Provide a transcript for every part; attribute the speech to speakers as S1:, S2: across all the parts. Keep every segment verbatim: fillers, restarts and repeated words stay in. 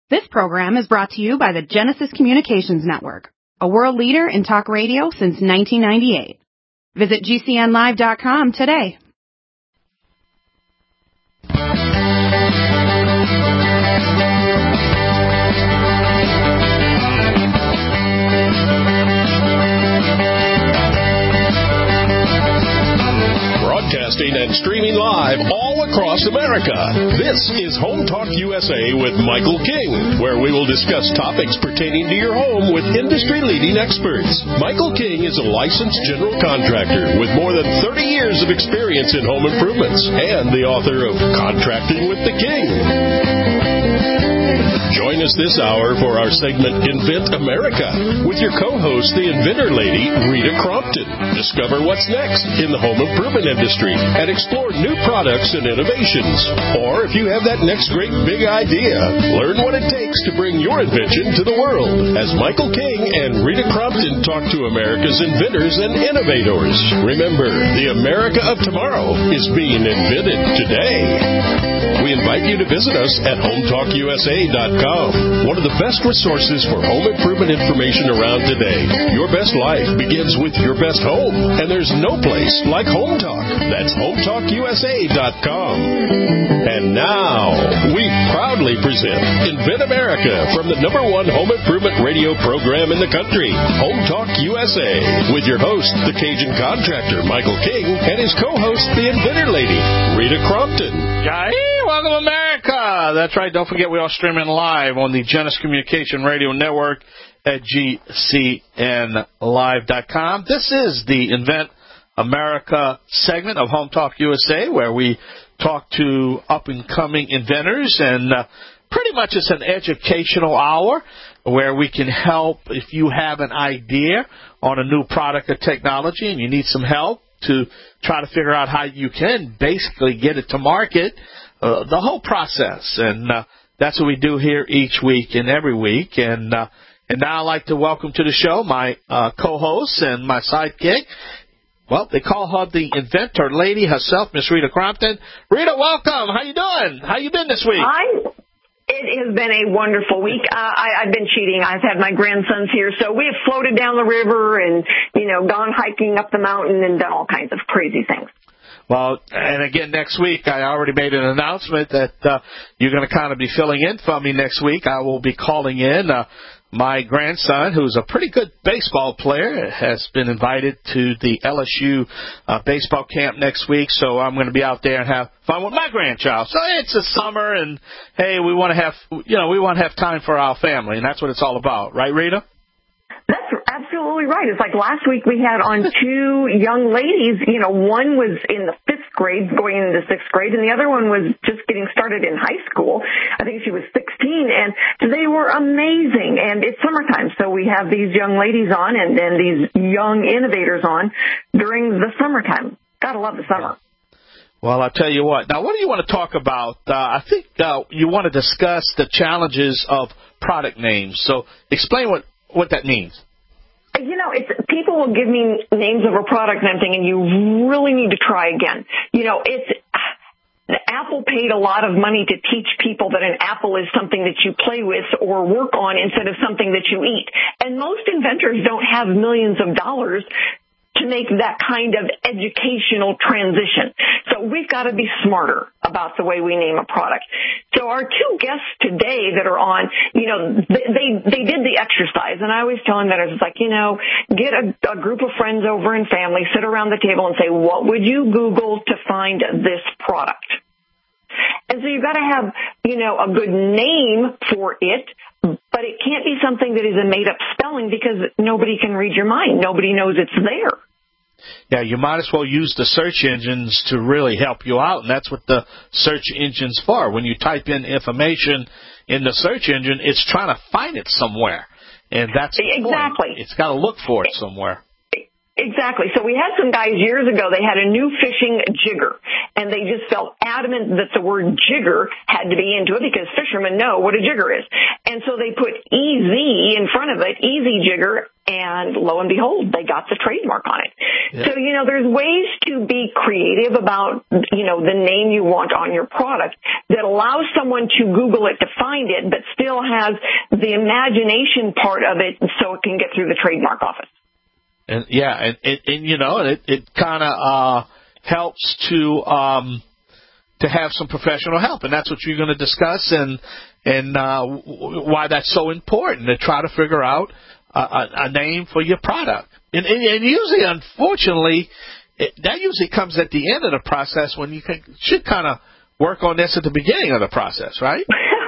S1: This program is brought to you by the Genesis Communications Network, a world leader in talk radio since nineteen ninety-eight. Visit G C N live dot com today.
S2: Broadcasting and streaming live all across America. This is Home Talk U S A with Michael King, where we will discuss topics pertaining to your home with industry-leading experts. Michael King is a licensed general contractor with more than thirty years of experience in home improvements and the author of Contracting with the King. Join us this hour for our segment Invent America with your co-host, the inventor lady, Rita Crompton. Discover what's next in the home improvement industry and explore new products and innovations. Or if you have that next great big idea, learn what it takes to bring your invention to the world as Michael King and Rita Crompton talk to America's inventors and innovators. Remember, the America of tomorrow is being invented today. We invite you to visit us at home talk U S A dot com, one of the best resources for home improvement information around today. Your best life begins with your best home, and there's no place like Home Talk. That's home talk U S A dot com. And now, we proudly present Invent America from the number one home improvement radio program in the country, Home Talk U S A, with your host, the Cajun contractor, Michael King, and his co-host, the inventor lady, Rita Crompton.
S3: Hi, welcome America. That's right. Don't forget we are streaming live on the Genesis Communication Radio Network at G C N live dot com. This is the Invent America segment of Home Talk U S A, where we talk to up-and-coming inventors, and uh, pretty much it's an educational hour where we can help if you have an idea on a new product or technology and you need some help to try to figure out how you can basically get it to market, uh, the whole process. And uh, that's what we do here each week and every week. And uh, and now I'd like to welcome to the show my uh, co-host and my sidekick. Well, they call her the inventor lady herself, Miss Rita Crompton. Rita, welcome. How you doing? How you been this week?
S4: Hi. It has been a wonderful week. Uh, I, I've been cheating. I've had my grandsons here, so we have floated down the river and, you know, gone hiking up the mountain and done all kinds of crazy things.
S3: Well, and again, next week, I already made an announcement that uh, you're going to kind of be filling in for me next week. I will be calling in. Uh, my grandson, who's a pretty good baseball player, has been invited to the L S U uh, baseball camp next week, so I'm going to be out there and have fun with my grandchild. So it's a summer, and, hey, we want to have, you know, we want to have time for our family, and that's what it's all about. Right, Rita?
S4: That's absolutely right. It's like last week we had on two young ladies, you know, one was in the fifth grade going into sixth grade, and the other one was just getting started in high school. I think she was sixteen, and they were amazing. And it's summertime, so we have these young ladies on and, and these young innovators on during the summertime. Gotta love the summer.
S3: Well, I'll tell you what. Now, what do you want to talk about? Uh, I think uh, you want to discuss the challenges of product names. So explain what what that means.
S4: You know, it's, people will give me names of a product and I'm thinking, you really need to try again. You know, it's, Apple paid a lot of money to teach people that an apple is something that you play with or work on instead of something that you eat. And most inventors don't have millions of dollars to make that kind of educational transition. So we've got to be smarter about the way we name a product. So our two guests today that are on, you know, they they did the exercise, and I always tell inventors, it's like, you know, get a, a group of friends over and family, sit around the table and say, what would you Google to find this product? And so you've got to have, you know, a good name for it, but it can't be something that is a made-up spelling because nobody can read your mind. Nobody knows it's there.
S3: Yeah, you might as well use the search engines to really help you out, and that's what the search engine's for. When you type in information in the search engine, it's trying to find it somewhere, and that's the
S4: exactly.
S3: point. It's got to look for it somewhere.
S4: Exactly. So we had some guys years ago, they had a new fishing jigger, and they just felt adamant that the word jigger had to be into it because fishermen know what a jigger is. And so they put E Z in front of it, Easy Jigger, and lo and behold, they got the trademark on it. Yep. So, you know, there's ways to be creative about, you know, the name you want on your product that allows someone to Google it to find it, but still has the imagination part of it so it can get through the trademark office.
S3: And yeah, and, and, and you know, it, it kind of uh, helps to um, to have some professional help, and that's what you're going to discuss, and and uh, why that's so important to try to figure out a, a name for your product. And, and, and usually, unfortunately, it, that usually comes at the end of the process when you can, should kind of work on this at the beginning of the process, right?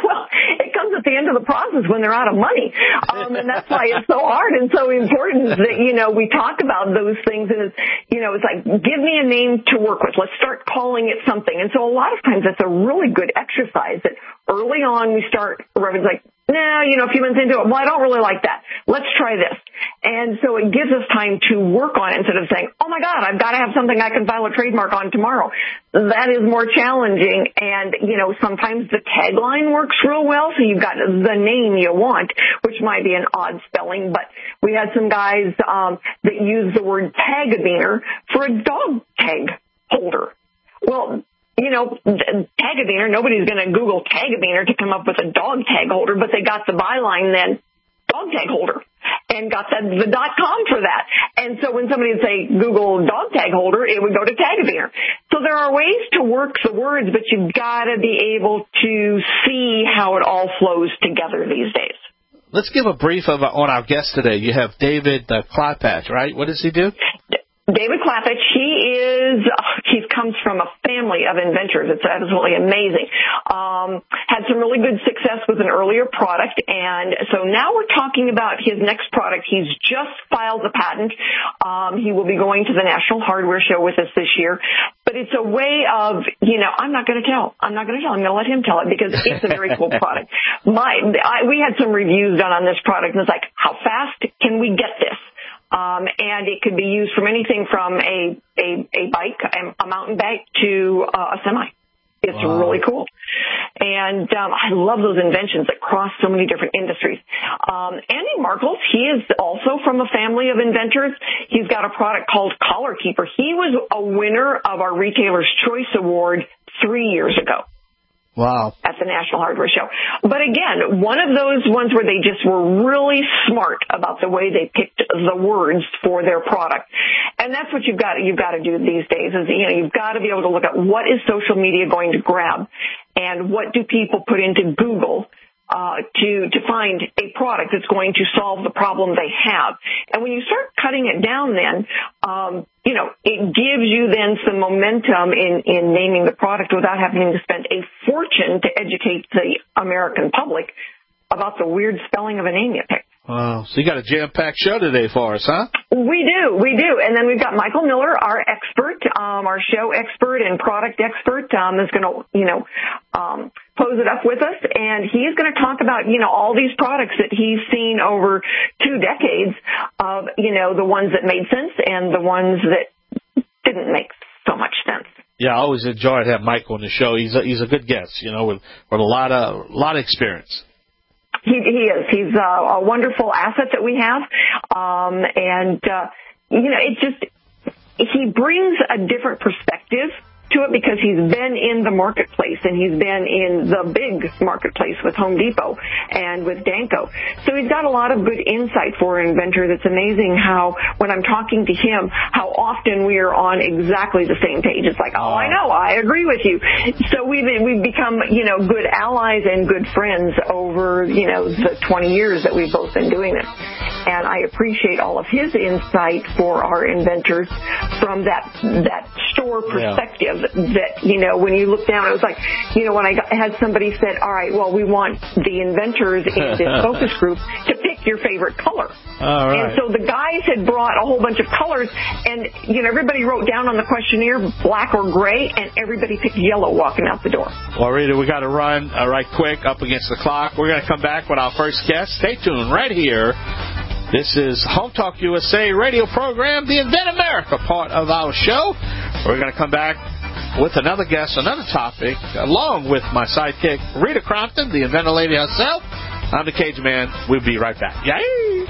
S4: At the end of the process when they're out of money. Um, and that's why it's so hard and so important that, you know, we talk about those things, and it's, you know, it's like, give me a name to work with. Let's start calling it something. And so a lot of times that's a really good exercise that early on we start, everyone's like, no, you know, a few months into it, well, I don't really like that. Let's try this. And so it gives us time to work on it instead of saying, oh, my God, I've got to have something I can file a trademark on tomorrow. That is more challenging. And, you know, sometimes the tagline works real well, so you've got the name you want, which might be an odd spelling. But we had some guys um, that use the word tag-a-beaner for a dog tag holder. Well, you know, tag-a-beaner, nobody's going to Google tag-a-beaner to come up with a dog tag holder, but they got the byline then, dog tag holder, and got the, the dot com for that. And so when somebody would say Google dog tag holder, it would go to tag-a-beaner. So there are ways to work the words, but you've got to be able to see how it all flows together these days.
S3: Let's give a brief of on our guest today. You have David uh, Klappach, right? What does he do?
S4: David Klappach, he is, he comes from a family of inventors. It's absolutely amazing. Um, had some really good success with an earlier product, and so now we're talking about his next product. He's just filed the patent. Um, he will be going to the National Hardware Show with us this year. But it's a way of, you know, I'm not going to tell. I'm not going to tell. I'm going to let him tell it because it's a very cool product. My, I, we had some reviews done on this product, and it's like, how fast can we get this? Um, and it could be used from anything from a, a, a bike, a, a mountain bike, to uh, a semi. It's wow. really cool. And um, I love those inventions that cross so many different industries. Um, Andy Markles, he is also from a family of inventors. He's got a product called Collar Keeper. He was a winner of our Retailer's Choice Award three years ago.
S3: Wow.
S4: At the National Hardware Show. But again, one of those ones where they just were really smart about the way they picked the words for their product. And that's what you've got, you've got to do these days is, you know, you've got to be able to look at what is social media going to grab and what do people put into Google Uh, to, to find a product that's going to solve the problem they have. And when you start cutting it down then, um, you know, it gives you then some momentum in, in naming the product without having to spend a fortune to educate the American public about the weird spelling of a name you picked.
S3: Wow. So you got a jam-packed show today for us, huh?
S4: We do, we do. And then we've got Michael Miller, our expert, um, our show expert and product expert, um, is going to, you know, um, pose it up with us. And he's going to talk about, you know, all these products that he's seen over two decades of, you know, the ones that made sense and the ones that didn't make so much sense.
S3: Yeah, I always enjoyed having Michael on the show. He's a, he's a good guest, you know, with, with a lot of, a lot of experience.
S4: He, he is. He's a, a wonderful asset that we have. Um, and, uh, you know, it just, he brings a different perspective to it because he's been in the marketplace and he's been in the big marketplace with Home Depot and with Danco. So he's got a lot of good insight for an inventor. That's amazing how, when I'm talking to him, how often we are on exactly the same page. It's like, oh, I know, I agree with you. So we've, we've become, you know, good allies and good friends over, you know, the twenty years that we've both been doing this. And I appreciate all of his insight for our inventors from that, that store perspective. Yeah. That, you know, when you look down, it was like, you know, when I got, had somebody said, all right, well, we want the inventors in this focus group to pick your favorite color.
S3: All right.
S4: And so the guys had brought a whole bunch of colors, and, you know, everybody wrote down on the questionnaire black or gray, and everybody picked yellow walking out the door.
S3: Well, Rita, we got to run uh, right quick up against the clock. We're going to come back with our first guest. Stay tuned right here. This is Home Talk U S A radio program, the Invent America part of our show. We're going to come back with another guest, another topic, along with my sidekick, Rita Crompton, the inventor lady herself. I'm the Cajun Man. We'll be right back. Yay!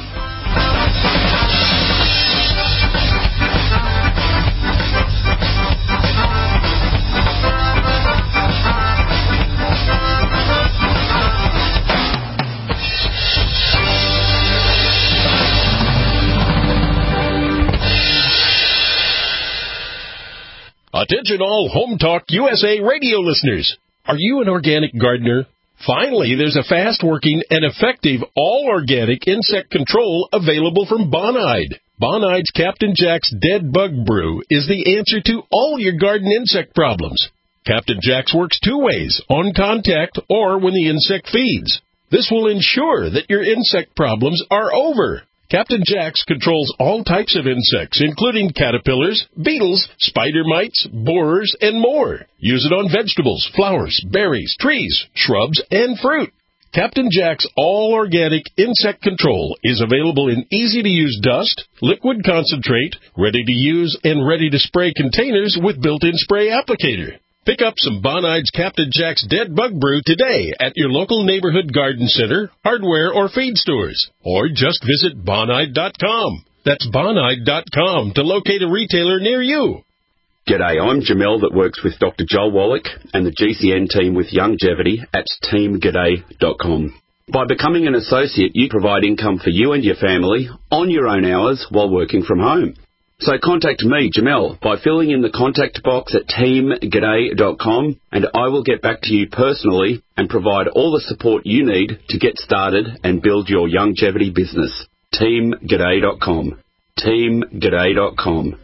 S2: Attention all Home Talk U S A radio listeners. Are you an organic gardener? Finally, there's a fast-working and effective all-organic insect control available from Bonide. Bonide's Captain Jack's Dead Bug Brew is the answer to all your garden insect problems. Captain Jack's works two ways, on contact or when the insect feeds. This will ensure that your insect problems are over. Captain Jack's controls all types of insects, including caterpillars, beetles, spider mites, borers, and more. Use it on vegetables, flowers, berries, trees, shrubs, and fruit. Captain Jack's all-organic insect control is available in easy-to-use dust, liquid concentrate, ready-to-use, and ready-to-spray containers with built-in spray applicator. Pick up some Bonide's Captain Jack's Dead Bug Brew today at your local neighborhood garden center, hardware, or feed stores. Or just visit Bonide dot com. That's Bonide dot com to locate a retailer near you.
S5: G'day, I'm Jamel that works with Doctor Joel Wallach and the G C N team with Longevity at team g'day dot com. By becoming an associate, you provide income for you and your family on your own hours while working from home. So contact me, Jamel, by filling in the contact box at team g'day dot com, and I will get back to you personally and provide all the support you need to get started and build your longevity business. team g'day dot com. team g'day dot com.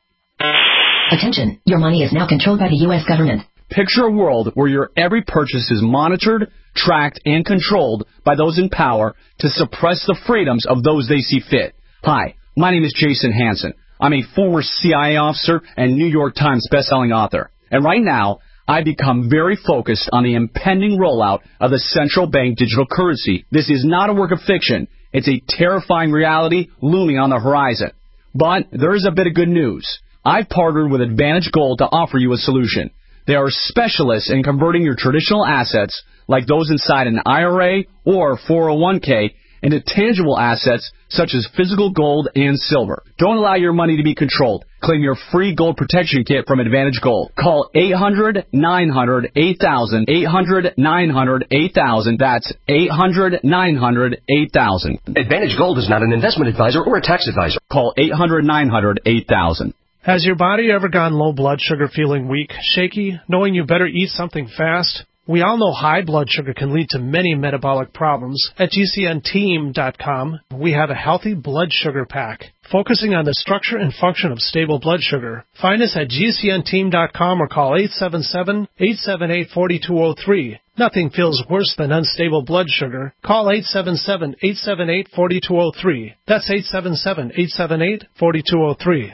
S6: Attention, your money is now controlled by the U S government.
S7: Picture a world where your every purchase is monitored, tracked, and controlled by those in power to suppress the freedoms of those they see fit. Hi, my name is Jason Hansen. I'm a former C I A officer and New York Times bestselling author. And right now, I've become very focused on the impending rollout of the central bank digital currency. This is not a work of fiction. It's a terrifying reality looming on the horizon. But there is a bit of good news. I've partnered with Advantage Gold to offer you a solution. They are specialists in converting your traditional assets, like those inside an I R A or four oh one k, into tangible assets such as physical gold and silver. Don't allow your money to be controlled. Claim your free gold protection kit from Advantage Gold. Call eight hundred, nine hundred, eight thousand, eight hundred, nine hundred, eight thousand. That's eight hundred, nine hundred, eight thousand.
S8: Advantage Gold is not an investment advisor or a tax advisor.
S7: Call eight hundred, nine hundred, eight thousand.
S9: Has your body ever gone low blood sugar, feeling weak, shaky, knowing you better eat something fast? We all know high blood sugar can lead to many metabolic problems. At G C N team dot com, we have a healthy blood sugar pack, focusing on the structure and function of stable blood sugar. Find us at G C N team dot com or call eight seven seven, eight seven eight, four two zero three. Nothing feels worse than unstable blood sugar. Call eight seven seven, eight seven eight, four two zero three. That's eight seven seven, eight seven eight, four two zero three.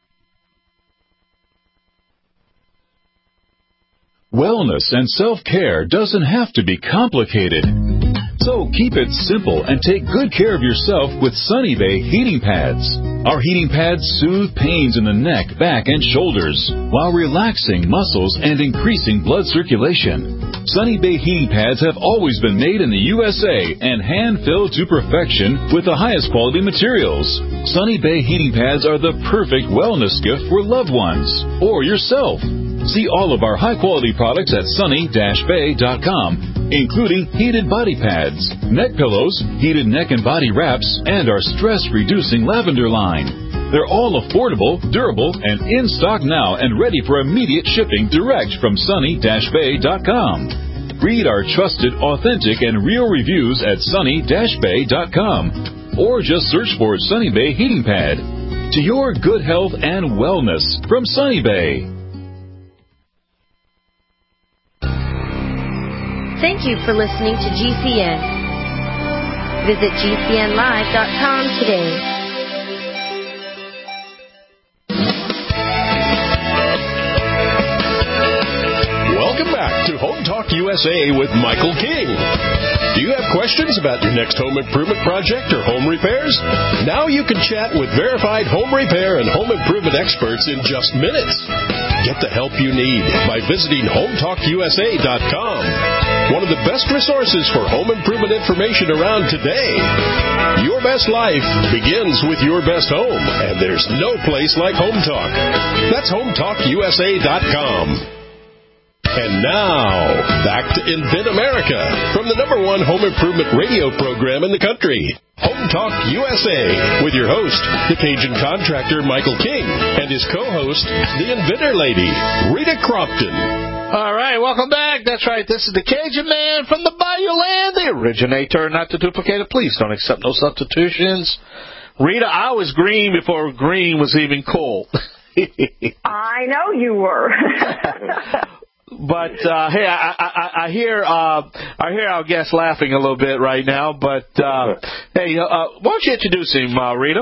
S10: Wellness and self-care doesn't have to be complicated. So keep it simple and take good care of yourself with Sunny Bay heating pads. Our heating pads soothe pains in the neck, back, and shoulders while relaxing muscles and increasing blood circulation. Sunny Bay heating pads have always been made in the U S A and hand-filled to perfection with the highest quality materials. Sunny Bay heating pads are the perfect wellness gift for loved ones or yourself. See all of our high-quality products at sunny dash bay dot com, including heated body pads, neck pillows, heated neck and body wraps, and our stress-reducing lavender line. They're all affordable, durable, and in stock now and ready for immediate shipping direct from sunny dash bay dot com. Read our trusted, authentic, and real reviews at sunny dash bay dot com, or just search for Sunny Bay Heating Pad. To your good health and wellness from Sunny Bay.
S11: Thank you for listening to G C N. Visit G C N live dot com today.
S2: Welcome back to Home Talk U S A with Michael King. Do you have questions about your next home improvement project or home repairs? Now you can chat with verified home repair and home improvement experts in just minutes. Get the help you need by visiting home talk U S A dot com. one of the best resources for home improvement information around today. Your best life begins with your best home, and there's no place like Home Talk. That's home talk u s a dot com. And now, back to Invent America from the number one home improvement radio program in the country, Home Talk U S A, with your host, the Cajun contractor Michael King, and his co-host, the Inventor Lady, Rita Crompton.
S3: All right, welcome back. That's right. This is the Cajun man from the Bayou Land, the originator, not to duplicate it. Please don't accept no substitutions. Rita, I was green before green was even cool.
S4: I know you were.
S3: But uh, hey, I, I, I hear uh, I hear our guest laughing a little bit right now. But uh, hey, uh, why don't you introduce him, uh, Rita?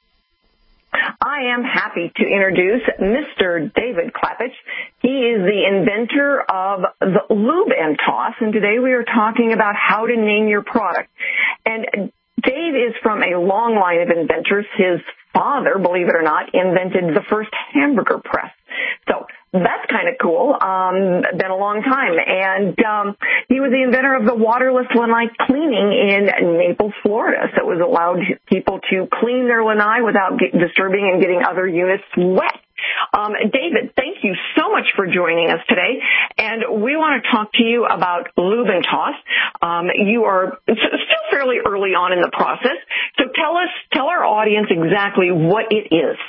S4: I am happy to introduce Mister David Klappich. He is the inventor of the Lube and Toss, and today we are talking about how to name your product. And Dave is from a long line of inventors. His father, believe it or not, invented the first hamburger press. So that's kind of cool. Um, been a long time. And um, he was the inventor of the waterless lanai cleaning in Naples, Florida. So it was allowed people to clean their lanai without get, disturbing and getting other units wet. Um, David, thank you so much for joining us today. And we want to talk to you about Lube and Toss. Um, you are still fairly early on in the process. So tell us, tell our audience exactly what it is.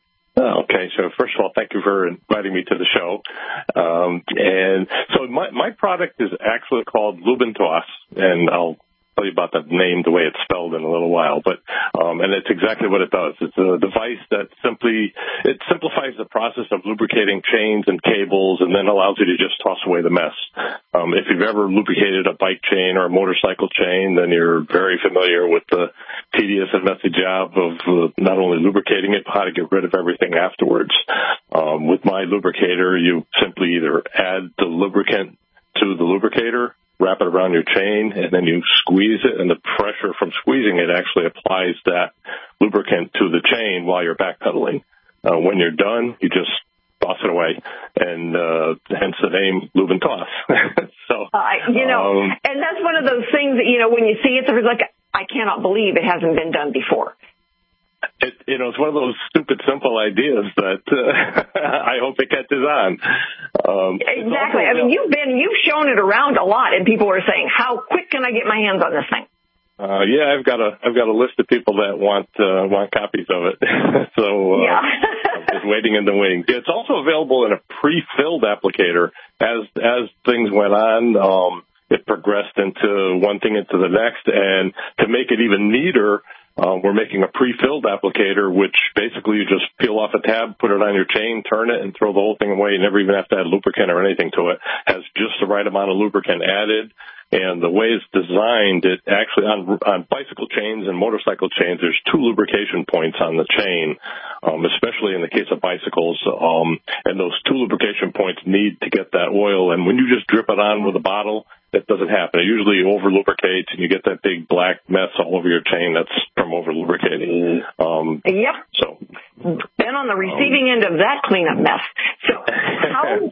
S12: Okay, so first of all, thank you for inviting me to the show. Um, and so my, my product is actually called Lube and Toss, and I'll tell you about the name, the way it's spelled in a little while. But um, and it's exactly what it does. It's a device that simply it simplifies the process of lubricating chains and cables, and then allows you to just toss away the mess. Um, if you've ever lubricated a bike chain or a motorcycle chain, then you're very familiar with the tedious and messy job of uh, not only lubricating it, but how to get rid of everything afterwards. Um, with my lubricator, you simply either add the lubricant to the lubricator, wrap it around your chain, and then you squeeze it, and the pressure from squeezing it actually applies that lubricant to the chain while you're backpedaling. Uh, when you're done, you just toss it away, and uh, hence the name Lube and Toss. so,
S4: uh, you know, um, and that's one of those things that, you know, when you see it, it's like, I cannot believe it hasn't been done before.
S12: It, you know, it's one of those stupid, simple ideas that uh, I hope it catches on. Um,
S4: exactly. Also, I mean, you've been, you've shown it around a lot, and people are saying, "How quick can I get my hands on this thing?"
S12: Uh, yeah, I've got a, I've got a list of people that want, uh, want copies of it. so, uh,
S4: yeah.
S12: I'm just waiting in the wings. It's also available in a pre-filled applicator. As, as things went on, um, it progressed into one thing into the next, and to make it even neater, Uh, we're making a pre-filled applicator, which basically you just peel off a tab, put it on your chain, turn it, and throw the whole thing away. You never even have to add lubricant or anything to it. Has just the right amount of lubricant added. And the way it's designed, it actually, on, on bicycle chains and motorcycle chains, there's two lubrication points on the chain, um, especially in the case of bicycles. Um, and those two lubrication points need to get that oil. And when you just drip it on with a bottle, that doesn't happen. It usually over-lubricates, and you get that big black mess all over your chain. That's from over-lubricating. Um,
S4: yep.
S12: So,
S4: been on the receiving um, end of that cleanup mess. So, how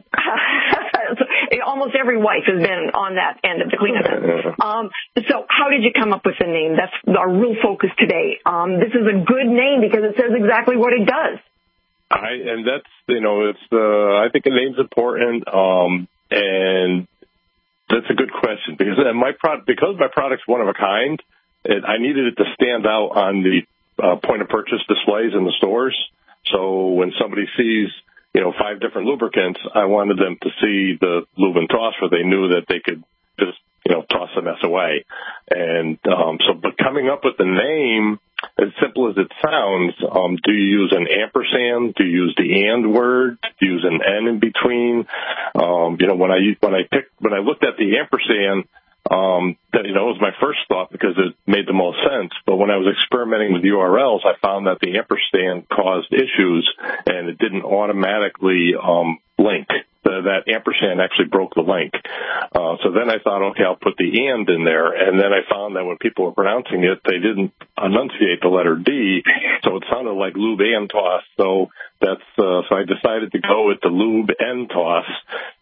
S4: almost every wife has been on that end of the cleanup mess. Um, so, how did you come up with the name? That's our real focus today. Um, this is a good name because it says exactly what it does.
S12: I and that's you know it's uh, I think the name's important. Um, and That's a good question because my product, because my product's one of a kind, it, I needed it to stand out on the uh, point of purchase displays in the stores. So when somebody sees, you know, five different lubricants, I wanted them to see the Lube and Toss where they knew that they could just, you know, toss the mess away. And um, so, but coming up with the name, as simple as it sounds, um, do you use an ampersand? Do you use the and word? Do you use an N in between? Um, you know, when I when I picked when I looked at the ampersand, um, that you know was my first thought because it made the most sense. But when I was experimenting with U R Ls, I found that the ampersand caused issues and it didn't automatically um, link. The, that ampersand actually broke the link. Uh, so then I thought, okay, I'll put the and in there. And then I found that when people were pronouncing it, they didn't enunciate the letter D. So it sounded like Lube and Toss. So that's, uh, so I decided to go with the Lube and Toss.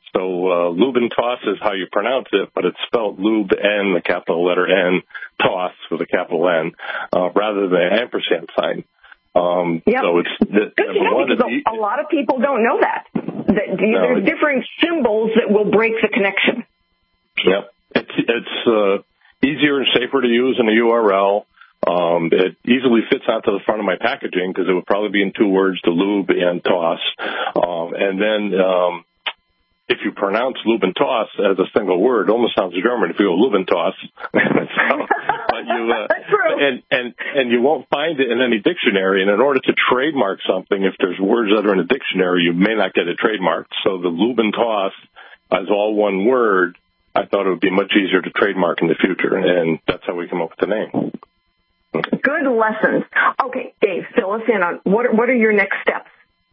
S12: So uh, lube and toss is how you pronounce it, but it's spelled lube N, the capital letter N, toss with a capital N, uh, rather than an ampersand sign. Um,
S4: yep.
S12: So it's the,
S4: Good to know,
S12: one
S4: because
S12: is
S4: a, a lot of people don't know that. that you,
S12: no,
S4: there's different symbols that will break the connection.
S12: Yep. It's, it's uh, easier and safer to use in a U R L. Um, it easily fits onto the front of my packaging because it would probably be in two words, the lube and toss. Um, and then um, if you pronounce lube and toss as a single word, it almost sounds German if you go lube and toss. so, but you, uh,
S4: That's true.
S12: And, and, and you won't find it in any dictionary. And in order to trademark something, if there's words that are in a dictionary, you may not get it trademarked. So the lube and toss as all one word, I thought it would be much easier to trademark in the future. And that's how we come up with the name.
S4: Good lessons. Okay, Dave, fill us in on what are, what are your next steps?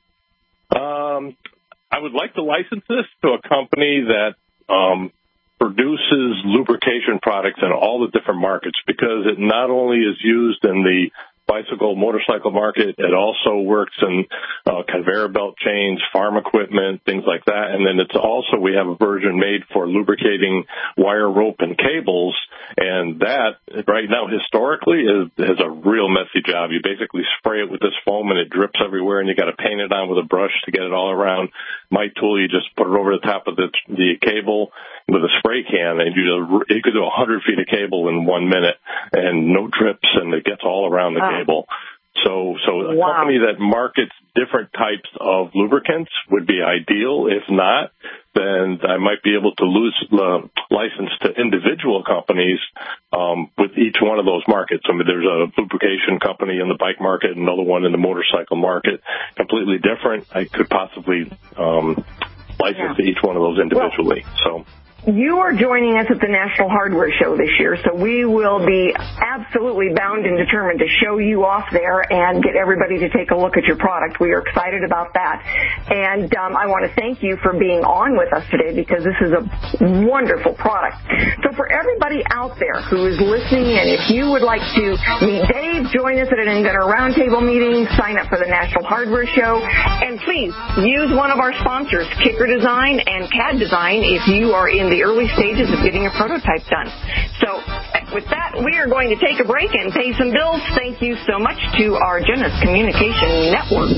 S12: Um, I would like to license this to a company that um, produces lubrication products in all the different markets, because it not only is used in the bicycle, motorcycle market, it also works in uh, conveyor belt chains, farm equipment, things like that. And then it's also, we have a version made for lubricating wire, rope, and cables. And that, right now, historically, is, is a real messy job. You basically spray it with this foam and it drips everywhere, and you got to paint it on with a brush to get it all around. My tool, you just put it over the top of the, the cable with a spray can, and you, you could do one hundred feet of cable in one minute, and no drips, and it gets all around the
S4: oh.
S12: cable. So, so a
S4: wow.
S12: company that markets different types of lubricants would be ideal. If not, then I might be able to lose uh, license to individual companies um, with each one of those markets. I mean, there's a lubrication company in the bike market, another one in the motorcycle market, completely different. I could possibly um, license
S4: yeah.
S12: to each one of those individually. Well, so.
S4: You are joining us at the National Hardware Show this year, so we will be absolutely bound and determined to show you off there and get everybody to take a look at your product. We are excited about that. And um, I want to thank you for being on with us today, because this is a wonderful product. So for everybody out there who is listening, and if you would like to meet Dave, join us at an Inventor Roundtable meeting, sign up for the National Hardware Show, and please use one of our sponsors, Kicker Design and C A D Design, if you are in the early stages of getting a prototype done. So with that, we are going to take a break and pay some bills. Thank you so much to our Genesis Communication Network.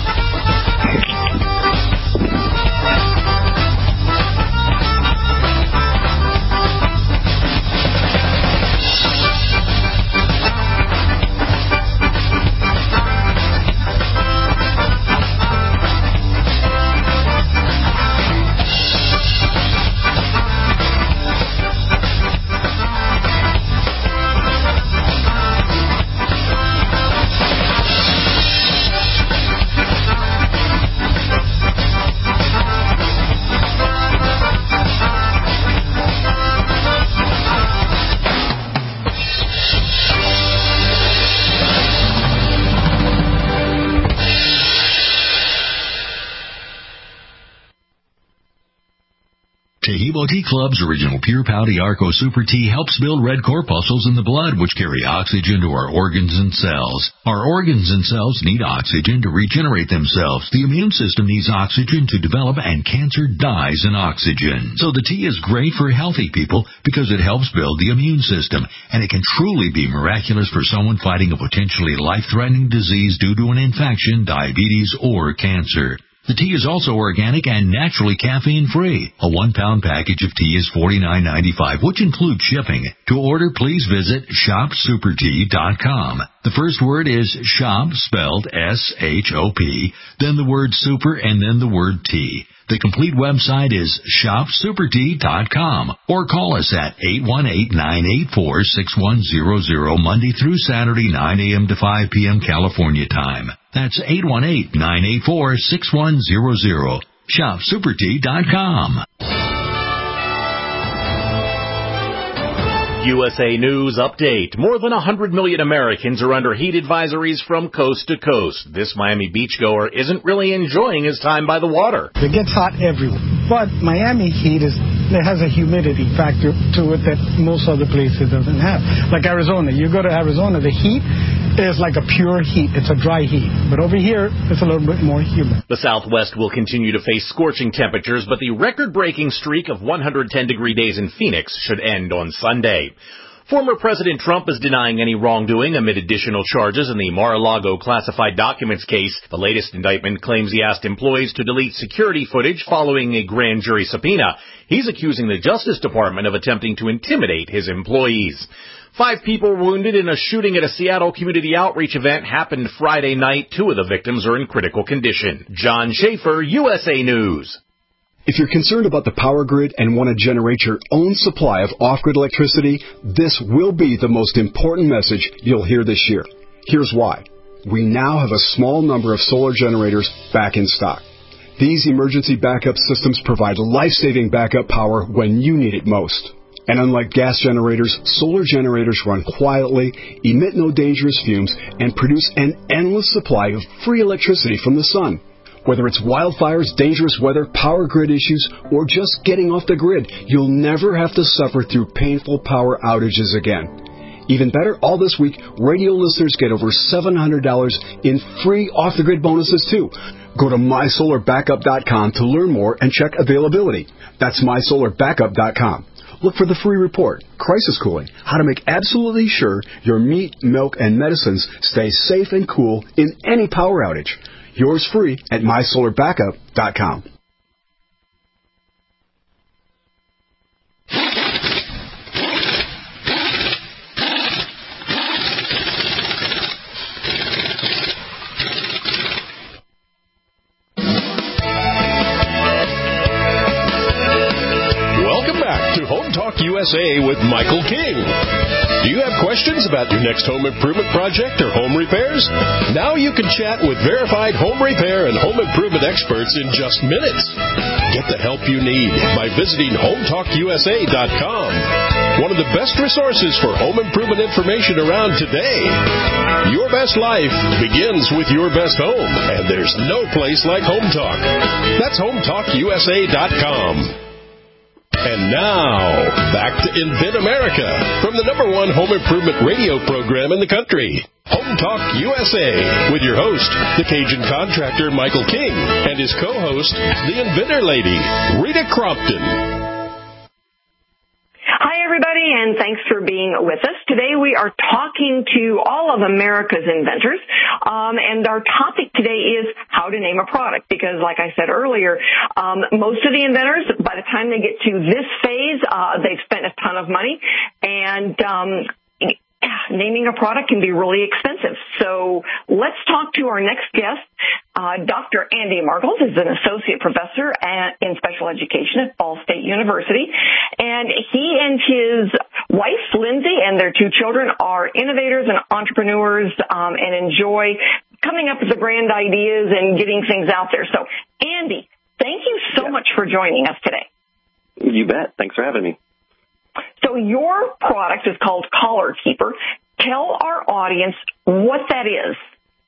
S13: Taheebo Tea Club's original Pure Pouty Arco Super Tea helps build red corpuscles in the blood, which carry oxygen to our organs and cells. Our organs and cells need oxygen to regenerate themselves. The immune system needs oxygen to develop, and cancer dies in oxygen. So the tea is great for healthy people because it helps build the immune system, and it can truly be miraculous for someone fighting a potentially life-threatening disease due to an infection, diabetes, or cancer. The tea is also organic and naturally caffeine-free. A one-pound package of tea is forty-nine ninety-five, which includes shipping. To order, please visit shop super tea dot com. The first word is shop, spelled S H O P, then the word super, and then the word tea. The complete website is shop super tea dot com, or call us at eight one eight, nine eight four, six one zero zero Monday through Saturday, nine a.m. to five p.m. California time. That's eight one eight, nine eight four, six one zero zero. shop super tea dot com.
S14: U S A News Update. More than one hundred million Americans are under heat advisories from coast to coast. This Miami beachgoer isn't really enjoying his time by the water.
S15: It gets hot everywhere. But Miami heat is, it has a humidity factor to it that most other places doesn't have. Like Arizona. You go to Arizona, the heat is like a pure heat. It's a dry heat. But over here, it's a little bit more humid.
S14: The Southwest will continue to face scorching temperatures, but the record-breaking streak of one hundred ten degree days in Phoenix should end on Sunday. Former President Trump is denying any wrongdoing amid additional charges in the Mar-a-Lago classified documents case. The latest indictment claims he asked employees to delete security footage following a grand jury subpoena. He's accusing the Justice Department of attempting to intimidate his employees. Five people were wounded in a shooting at a Seattle community outreach event happened Friday night. Two of the victims are in critical condition. John Schaefer, U S A News.
S16: If you're concerned about the power grid and want to generate your own supply of off-grid electricity, this will be the most important message you'll hear this year. Here's why. We now have a small number of solar generators back in stock. These emergency backup systems provide life-saving backup power when you need it most. And unlike gas generators, solar generators run quietly, emit no dangerous fumes, and produce an endless supply of free electricity from the sun. Whether it's wildfires, dangerous weather, power grid issues, or just getting off the grid, you'll never have to suffer through painful power outages again. Even better, all this week, radio listeners get over seven hundred dollars in free off-the-grid bonuses, too. Go to my solar backup dot com to learn more and check availability. That's my solar backup dot com. Look for the free report, Crisis Cooling, how to make absolutely sure your meat, milk, and medicines stay safe and cool in any power outage. Yours free at my solar backup dot com.
S2: Welcome back to Home Talk U S A with Michael King. Do you have questions about your next home improvement project or home repairs? Now you can chat with verified home repair and home improvement experts in just minutes. Get the help you need by visiting home talk U S A dot com. One of the best resources for home improvement information around today. Your best life begins with your best home, and there's no place like Home Talk. That's home talk U S A dot com. And now, back to Invent America from the number one home improvement radio program in the country, Home Talk U S A, with your host, the Cajun contractor Michael King, and his co-host, the Inventor Lady, Rita Crompton.
S4: Hi, everybody, and thanks for being with us. Today we are talking to all of America's inventors, um, and our topic today is how to name a product, because like I said earlier, um, most of the inventors, by the time they get to this phase, uh, they've spent a ton of money, and um, naming a product can be really expensive. So let's talk to our next guest. Uh, Doctor Andy Margles is an associate professor at, in special education at Ball State University, and he and his wife, Lindsay, and their two children are innovators and entrepreneurs um, and enjoy coming up with the grand ideas and getting things out there. So, Andy, thank you so yeah. much for joining us today.
S17: You bet. Thanks for having me.
S4: So your product is called Collar Keeper. Tell our audience what that is.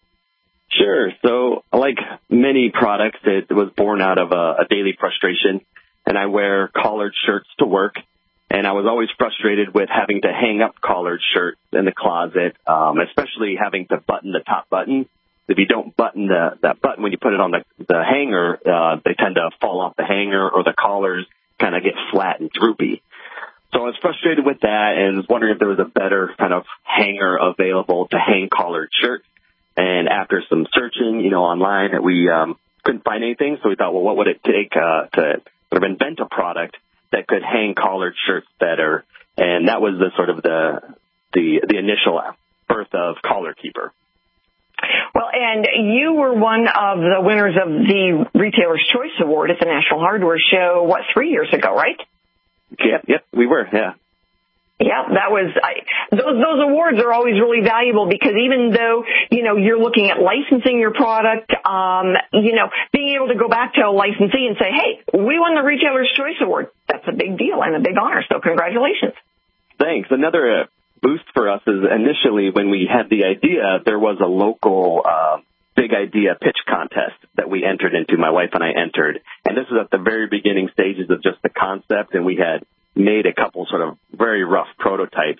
S17: Sure. So like many products, it was born out of a, a daily frustration, and I wear collared shirts to work, and I was always frustrated with having to hang up collared shirts in the closet, um, especially having to button the top button. If you don't button the, that button when you put it on the, the hanger, uh, they tend to fall off the hanger, or the collars kind of get flat and droopy. So I was frustrated with that and was wondering if there was a better kind of hanger available to hang collared shirts. And after some searching, you know, online, we um, couldn't find anything. So we thought, well, what would it take uh, to sort of invent a product that could hang collared shirts better? And that was the sort of the the, the initial birth of Collar Keeper.
S4: Well, and you were one of the winners of the Retailer's Choice Award at the National Hardware Show, what, three years ago, right?
S17: Yep, yep, we were, yeah.
S4: Yeah, that was, I, those, those awards are always really valuable because even though, you know, you're looking at licensing your product, um, you know, being able to go back to a licensee and say, hey, we won the Retailer's Choice Award, that's a big deal and a big honor, so congratulations.
S17: Thanks. Another uh, boost for us is initially when we had the idea, there was a local uh, big idea pitch contest that we entered into, my wife and I entered, and this was at the very beginning stages of just the concept, and we had made a couple sort of very rough prototypes.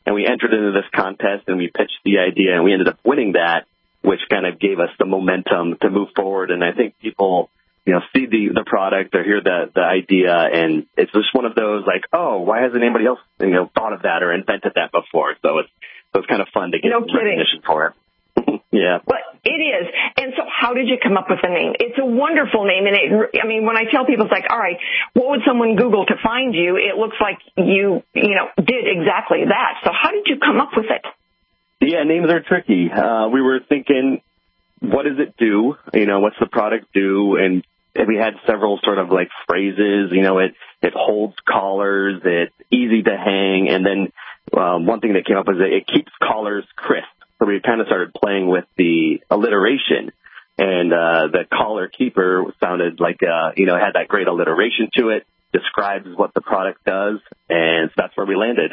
S17: and we entered into this contest, and we pitched the idea, and we ended up winning that, which kind of gave us the momentum to move forward. And I think people, you know, see the, the product or hear the, the idea, and it's just one of those like, oh, why hasn't anybody else, you know, thought of that or invented that before? So it's, so it's kind of fun to get
S4: no
S17: recognition for it. Yeah.
S4: But it is. And so how did you come up with the name? It's a wonderful name. And it, I mean, when I tell people, it's like, all right, what would someone Google to find you? It looks like you, you know, did exactly that. So how did you come up with it?
S17: Yeah, names are tricky. Uh, we were thinking, what does it do? You know, what's the product do? And we had several sort of like phrases, you know, it, it holds collars, it's easy to hang. And then um, one thing that came up was that it keeps collars crisp. So we kind of started playing with the alliteration, and uh, the collar keeper sounded like, uh, you know, it had that great alliteration to it, describes what the product does, and so that's where we landed.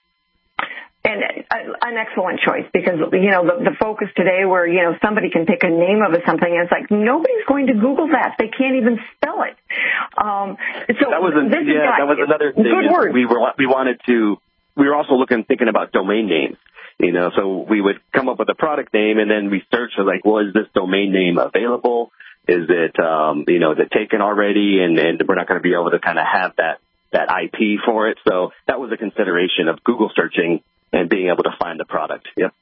S4: And an excellent choice, because, you know, the, the focus today where, you know, somebody can pick a name of something, and it's like nobody's going to Google that. They can't even spell it. Um, so
S17: that was, a,
S4: this
S17: yeah,
S4: got,
S17: that was another thing.
S4: Good word.
S17: We were, we wanted to, we were also looking, thinking about domain names. You know, so we would come up with a product name, and then we search for like, well, is this domain name available? Is it, um, you know, is it taken already? And, and we're not going to be able to kind of have that, that I P for it. So that was a consideration of Google searching and being able to find the product. Yep.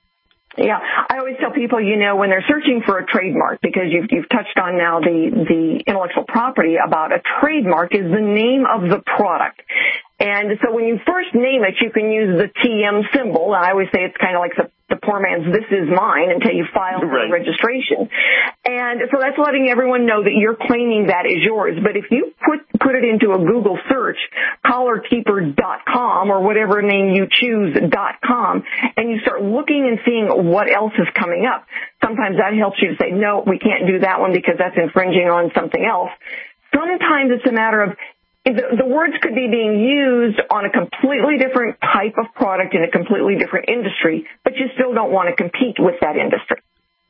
S4: Yeah, I always tell people, you know, when they're searching for a trademark, because you've, you've touched on now the, the intellectual property about a trademark is the name of the product. And so when you first name it, you can use the T M symbol. And I always say it's kind of like the, the poor man's "this is mine" until you file for
S17: right.
S4: registration. And so that's letting everyone know that you're claiming that is yours. But if you put put it into a Google search, collar keeper dot com or whatever name you choose dot com, and you start looking and seeing what else is coming up, sometimes that helps you to say, no, we can't do that one because that's infringing on something else. Sometimes it's a matter of The, the words could be being used on a completely different type of product in a completely different industry, but you still don't want to compete with that industry.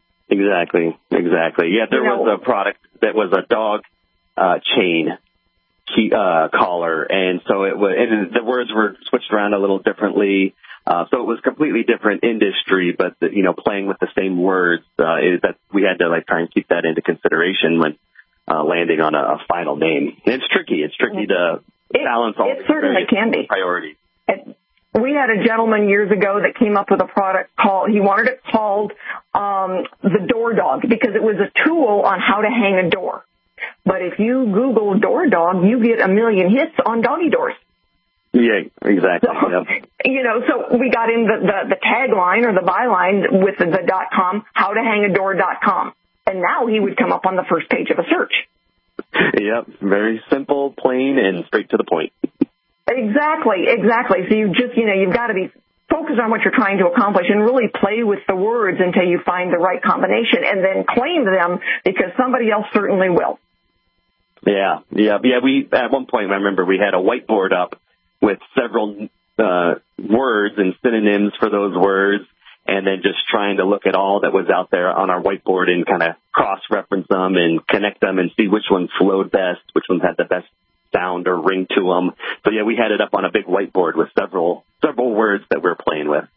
S17: Exactly, exactly. Yeah, there you know, was a product that was a dog uh, chain key, uh, collar, and so it was, and the words were switched around a little differently. Uh, so it was completely different industry, but the, you know, playing with the same words uh, is that we had to like try and keep that into consideration when. Uh, landing on a, a final name. It's tricky. It's tricky to
S4: it,
S17: balance all
S4: it certainly can be.
S17: priorities.
S4: It, we had a gentleman years ago that came up with a product called, he wanted it called um, the Door Dog because it was a tool on how to hang a door. But if you Google Door Dog, you get a million hits on doggy doors.
S17: Yeah, exactly.
S4: So,
S17: yep.
S4: You know, so we got in the, the, the tagline or the byline with the, the dot com, how to hang a door dot com. And now he would come up on the first page of a search.
S17: Yep, very simple, plain, and straight to the point.
S4: Exactly, exactly. So you just, you know, you've got to be focused on what you're trying to accomplish and really play with the words until you find the right combination and then claim them because somebody else certainly will.
S17: Yeah, yeah, yeah. We at one point, I remember we had a whiteboard up with several uh, words and synonyms for those words. And then just trying to look at all that was out there on our whiteboard and kind of cross-reference them and connect them and see which ones flowed best, which ones had the best sound or ring to them. So, yeah, we had it up on a big whiteboard with several several words that we're playing with.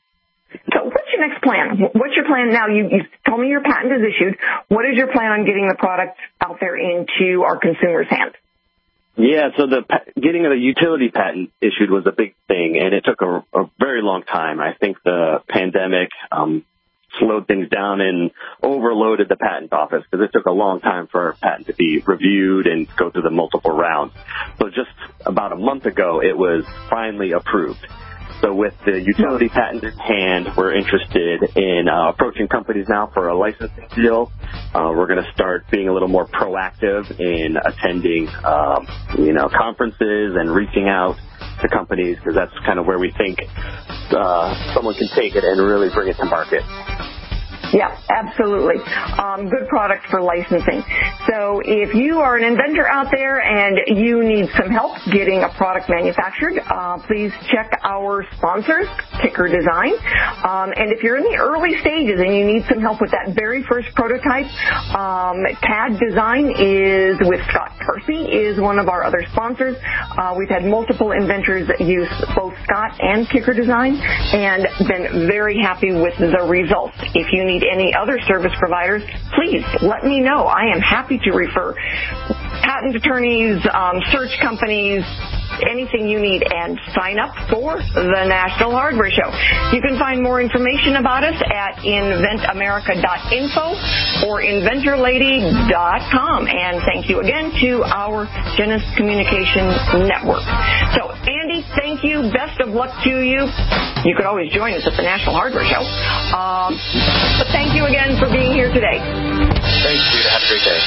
S4: So what's your next plan? What's your plan now? You, you told me your patent is issued. What is your plan on getting the product out there into our consumers' hands?
S17: Yeah, so the getting the utility patent issued was a big thing, and it took a, a very long time. I think the pandemic um, slowed things down and overloaded the patent office because it took a long time for our patent to be reviewed and go through the multiple rounds. So just about a month ago, it was finally approved. So with the utility patent in hand, we're interested in uh, approaching companies now for a licensing deal. Uh, we're going to start being a little more proactive in attending, um, you know, conferences and reaching out to companies because that's kind of where we think uh, someone can take it and really bring it to market.
S4: Yeah, absolutely. Um, good product for licensing. So if you are an inventor out there and you need some help getting a product manufactured, uh, please check our sponsors, Kicker Design. Um, and if you're in the early stages and you need some help with that very first prototype, um, C A D Design is with Scott Percy, is one of our other sponsors. Uh, we've had multiple inventors use both Scott and Kicker Design and been very happy with the results. If you need any other service providers, please let me know. I am happy to refer patent attorneys, um, search companies, anything you need, and sign up for the National Hardware Show. You can find more information about us at invent america dot info or inventor lady dot com. And thank you again to our Genesis Communication Network. So, Andy, thank you. Best of luck to you. You could always join us at the National Hardware Show. Um, but thank you again for being here today.
S17: Thanks, Rita. Have a great day.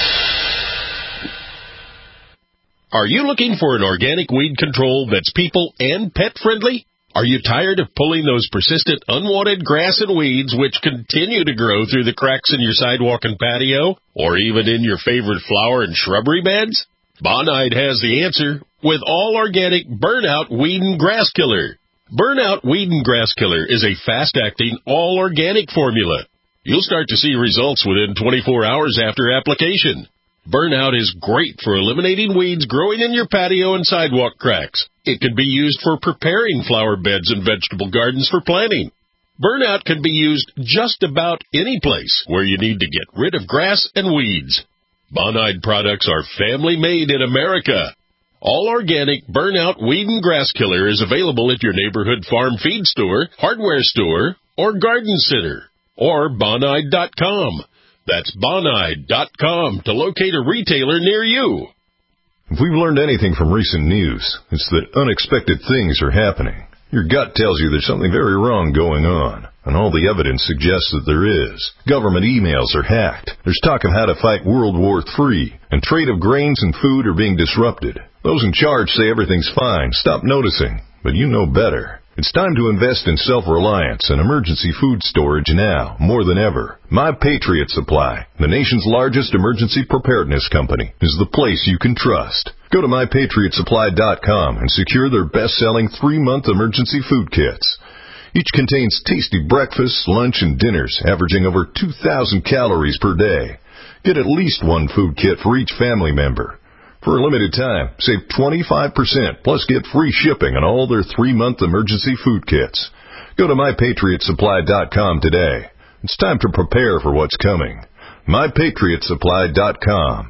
S2: Are you looking for an organic weed control that's people and pet friendly? Are you tired of pulling those persistent unwanted grass and weeds which continue to grow through the cracks in your sidewalk and patio, or even in your favorite flower and shrubbery beds? Bonide has the answer with all organic Burnout Weed and Grass Killer. Burnout Weed and Grass Killer is a fast-acting, all-organic formula. You'll start to see results within twenty-four hours after application. Burnout is great for eliminating weeds growing in your patio and sidewalk cracks. It can be used for preparing flower beds and vegetable gardens for planting. Burnout can be used just about any place where you need to get rid of grass and weeds. Bonide products are family-made in America. All organic Burnout Weed and Grass Killer is available at your neighborhood farm feed store, hardware store, or garden center, or bonide dot com. That's bonide dot com to locate a retailer near you.
S18: If we've learned anything from recent news, it's that unexpected things are happening. Your gut tells you there's something very wrong going on, and all the evidence suggests that there is. Government emails are hacked. There's talk of how to fight World War Three, and trade of grains and food are being disrupted. Those in charge say everything's fine. Stop noticing, but you know better. It's time to invest in self-reliance and emergency food storage now, more than ever. My Patriot Supply, the nation's largest emergency preparedness company, is the place you can trust. Go to my patriot supply dot com and secure their best-selling three-month emergency food kits. Each contains tasty breakfasts, lunch, and dinners, averaging over two thousand calories per day. Get at least one food kit for each family member. For a limited time, save twenty-five percent, plus get free shipping on all their three-month emergency food kits. Go to my patriot supply dot com today. It's time to prepare for what's coming. my patriot supply dot com.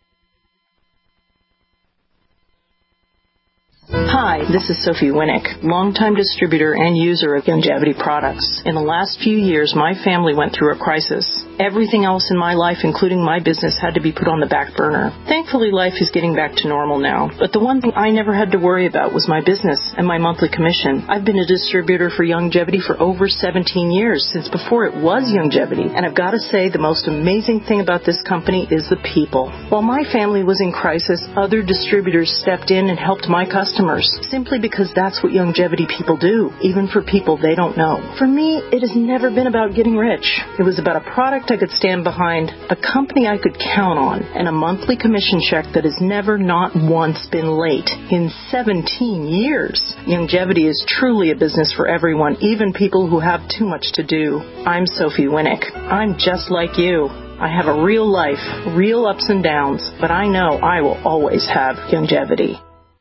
S19: Hi, this is Sophie Winnick, longtime distributor and user of Youngevity products. In the last few years, my family went through a crisis. Everything else in my life, including my business, had to be put on the back burner. Thankfully, life is getting back to normal now. But the one thing I never had to worry about was my business and my monthly commission. I've been a distributor for Youngevity for over seventeen years, since before it was Youngevity. And I've got to say, the most amazing thing about this company is the people. While my family was in crisis, other distributors stepped in and helped my customers, simply because that's what Youngevity people do, even for people they don't know. For me, it has never been about getting rich. It was about a product I could stand behind, a company I could count on, and a monthly commission check that has never not once been late in seventeen years. Youngevity is truly a business for everyone, even people who have too much to do. I'm Sophie Winnick. I'm just like you. I have a real life, real ups and downs, but I know I will always have Youngevity.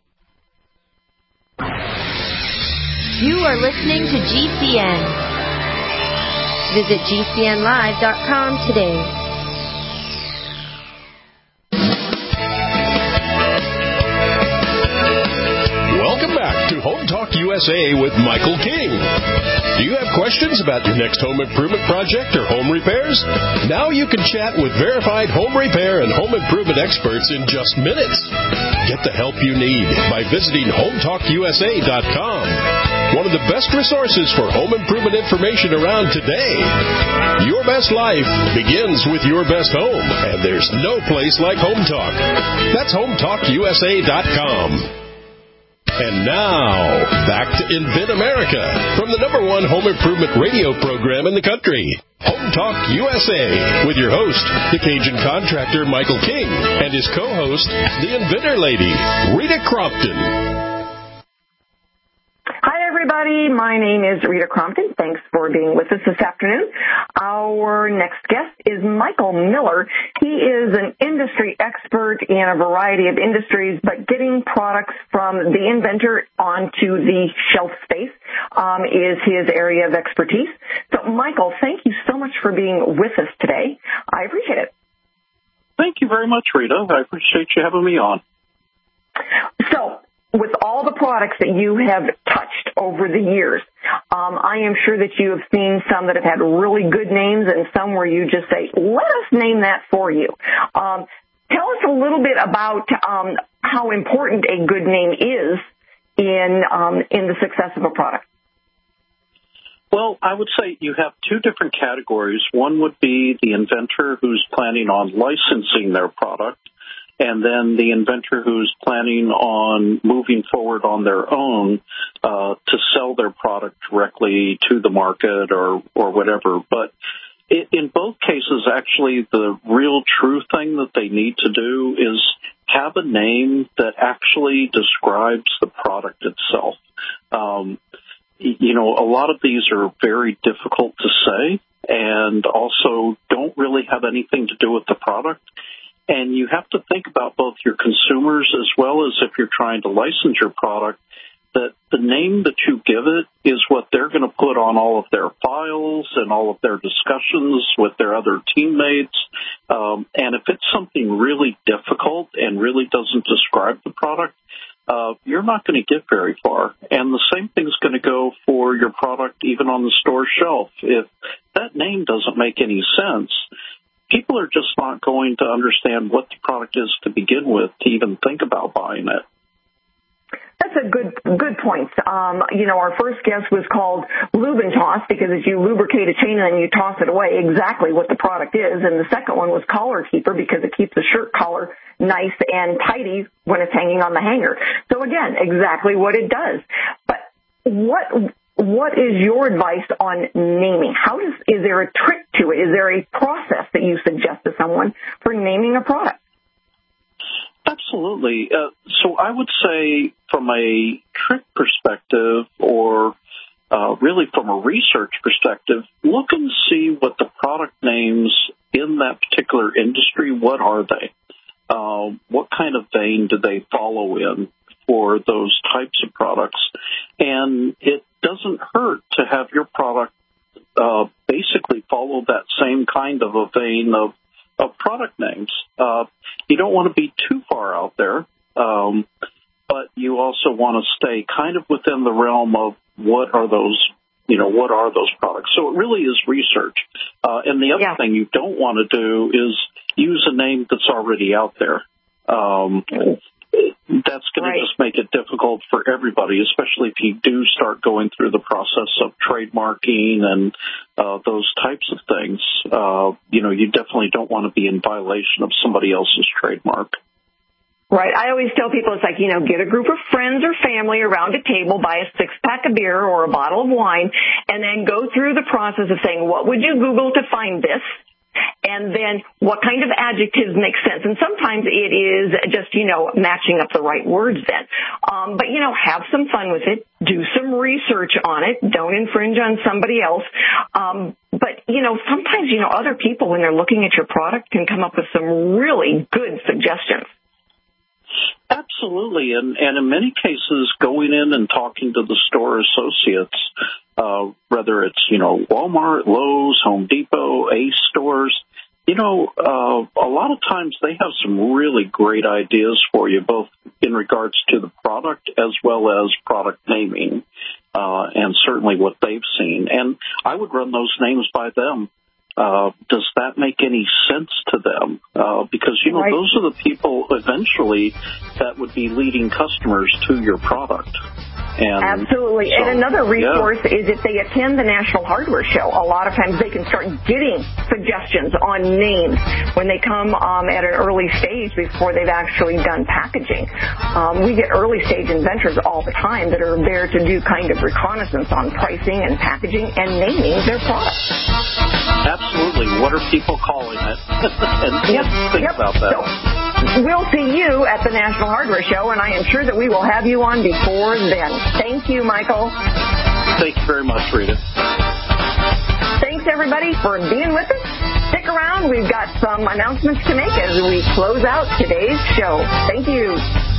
S11: You are listening to G C N. Visit G C N live dot com today.
S2: Welcome back to Home Talk U S A with Michael King. Do you have questions about your next home improvement project or home repairs? Now you can chat with verified home repair and home improvement experts in just minutes. Get the help you need by visiting home talk U S A dot com. One of the best resources for home improvement information around today. Your best life begins with your best home, and there's no place like Home Talk. That's home talk U S A dot com. And now, back to Invent America from the number one home improvement radio program in the country, Home Talk U S A, with your host, the Cajun contractor Michael King, and his co-host, the Inventor Lady, Rita Crompton.
S4: Hi, everybody. My name is Rita Crompton. Thanks for being with us this afternoon. Our next guest is Michael Miller. He is an industry expert in a variety of industries, but getting products from the inventor onto the shelf space um, is his area of expertise. So, Michael, thank you so much for being with us today. I appreciate it.
S20: Thank you very much, Rita. I appreciate you having me on.
S4: So, with all the products that you have touched over the years, um, I am sure that you have seen some that have had really good names and some where you just say, let us name that for you. Um, tell us a little bit about um, how important a good name is in um, in the success of a product.
S20: Well, I would say you have two different categories. One would be the inventor who's planning on licensing their product, and then the inventor who's planning on moving forward on their own uh, to sell their product directly to the market or, or whatever. But it, in both cases, actually, the real true thing that they need to do is have a name that actually describes the product itself. Um, you know, a lot of these are very difficult to say and also don't really have anything to do with the product. And you have to think about both your consumers as well as if you're trying to license your product, that the name that you give it is what they're going to put on all of their files and all of their discussions with their other teammates. Um, and if it's something really difficult and really doesn't describe the product, uh, you're not going to get very far. And the same thing's going to go for your product even on the store shelf. If that name doesn't make any sense, people are just not going to understand what the product is to begin with to even think about buying it.
S4: That's a good good point. Um, you know, our first guest was called Lube and Toss because as you lubricate a chain and then you toss it away, exactly what the product is. And the second one was Collar Keeper because it keeps the shirt collar nice and tidy when it's hanging on the hanger. So again, exactly what it does. But what What is your advice on naming? How does, is there a trick to it? Is there a process that you suggest to someone for naming a product?
S20: Absolutely. Uh, so I would say from a trick perspective or uh, really from a research perspective, look and see what the product names in that particular industry, what are they? Uh, what kind of vein do they follow in for those types of products? And it doesn't hurt to have your product uh, basically follow that same kind of a vein of, of product names. Uh, you don't want to be too far out there, um, but you also want to stay kind of within the realm of what are those, you know, what are those products. So it really is research. Uh, and the other yeah. thing you don't want to do is use a name that's already out there. Um, that's going right. to just make it difficult for everybody, especially if you do start going through the process of trademarking and uh, those types of things. Uh, you know, you definitely don't want to be in violation of somebody else's trademark.
S4: Right. I always tell people it's like, you know, get a group of friends or family around a table, buy a six-pack of beer or a bottle of wine, and then go through the process of saying, what would you Google to find this? And then what kind of adjectives make sense? And sometimes it is just, you know, matching up the right words then. Um, but, you know, have some fun with it. Do some research on it. Don't infringe on somebody else. Um, but, you know, sometimes, you know, other people, when they're looking at your product, can come up with some really good suggestions.
S20: Absolutely. And, and in many cases, going in and talking to the store associates, uh, whether it's, you know, Walmart, Lowe's, Home Depot, Ace stores, you know, uh, a lot of times they have some really great ideas for you, both in regards to the product as well as product naming, uh, and certainly what they've seen. And I would run those names by them. Uh, does that make any sense to them? Uh, because, you know,
S4: right.
S20: those are the people eventually that would be leading customers to your product. And
S4: Absolutely.
S20: So,
S4: and another resource
S20: yeah.
S4: is if they attend the National Hardware Show, a lot of times they can start getting suggestions on names when they come um, at an early stage before they've actually done packaging. Um, we get early stage inventors all the time that are there to do kind of reconnaissance on pricing and packaging and naming their products.
S20: Absolutely. What are people calling it? and
S4: yep.
S20: think
S4: yep.
S20: about that.
S4: So, we'll see you at the National Hardware Show, and I am sure that we will have you on before then. Thank you, Michael.
S20: Thank you very much, Rita.
S4: Thanks, everybody, for being with us. Stick around. We've got some announcements to make as we close out today's show. Thank you.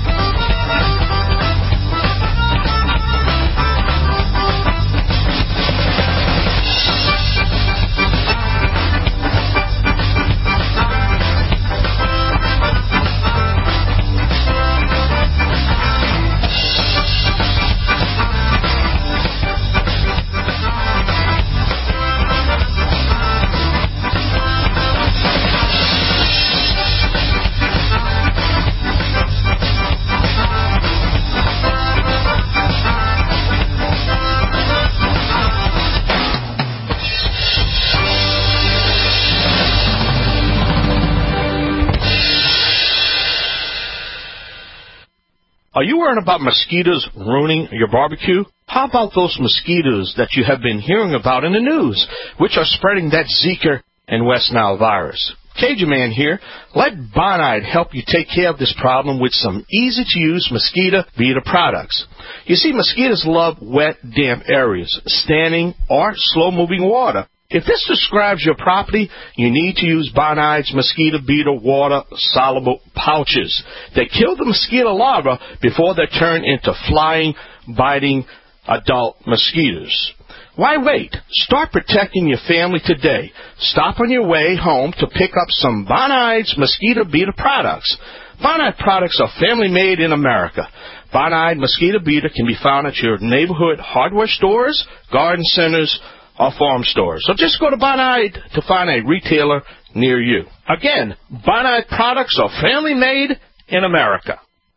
S3: Are you worried about mosquitoes ruining your barbecue? How about those mosquitoes that you have been hearing about in the news, which are spreading that Zika and West Nile virus? Cajun Man here. Let Bonide help you take care of this problem with some easy-to-use mosquito beater products. You see, mosquitoes love wet, damp areas, standing or slow-moving water. If this describes your property, you need to use Bonide's mosquito beater water soluble pouches. They kill the mosquito larvae before they turn into flying, biting adult mosquitoes. Why wait? Start protecting your family today. Stop on your way home to pick up some Bonide's mosquito beater products. Bonide products are family made in America. Bonide mosquito beater can be found at your neighborhood hardware stores, garden centers, or farm stores. So just go to Bonide to find a retailer near you. Again, Bonide products are family made in America.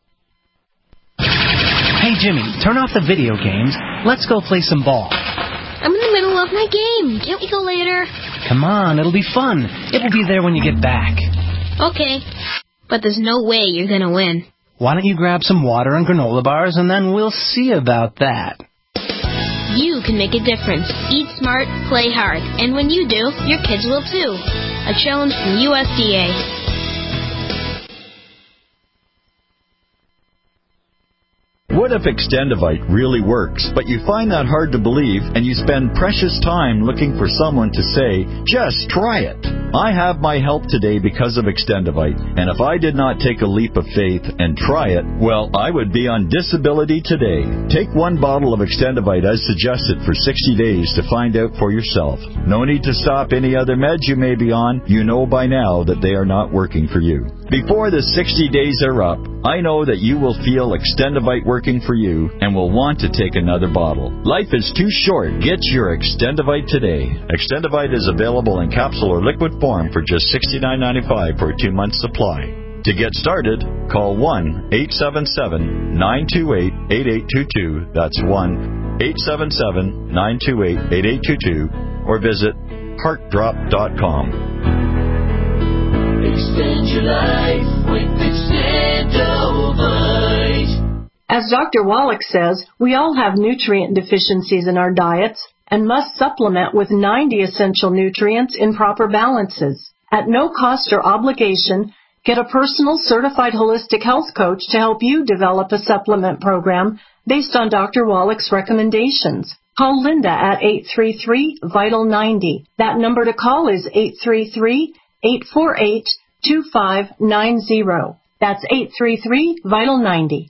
S21: Hey, Jimmy, turn off the video games. Let's go play some ball.
S22: I'm in the middle of my game. Can't we go later?
S21: Come on, it'll be fun. It will be there when you get back.
S22: Okay, but there's no way you're going to win.
S21: Why don't you grab some water and granola bars, and then we'll see about that.
S22: You can make a difference. Eat smart, play hard. And when you do, your kids will too. A challenge from U S D A.
S23: What if Extendivite really works, but you find that hard to believe and you spend precious time looking for someone to say, just try it? I have my help today because of Extendivite, and if I did not take a leap of faith and try it, well, I would be on disability today. Take one bottle of Extendivite as suggested for sixty days to find out for yourself. No need to stop any other meds you may be on. You know by now that they are not working for you. Before the sixty days are up, I know that you will feel Extendivite working for you and will want to take another bottle. Life is too short. Get your Extendivite today. Extendivite is available in capsule or liquid form for just sixty-nine ninety-five for a two-month supply. To get started, call one eight seven seven, nine two eight, eight eight two two. That's one eight seven seven, nine two eight, eight eight two two. Or visit heart drop dot com.
S24: Extend your life with Extendivite.
S19: As Doctor Wallach says, we all have nutrient deficiencies in our diets and must supplement with ninety essential nutrients in proper balances. At no cost or obligation, get a personal certified holistic health coach to help you develop a supplement program based on Doctor Wallach's recommendations. Call Linda at eight three three, vital ninety. That number to call is eight three three, eight four eight, two five nine zero. That's eight three three, vital ninety.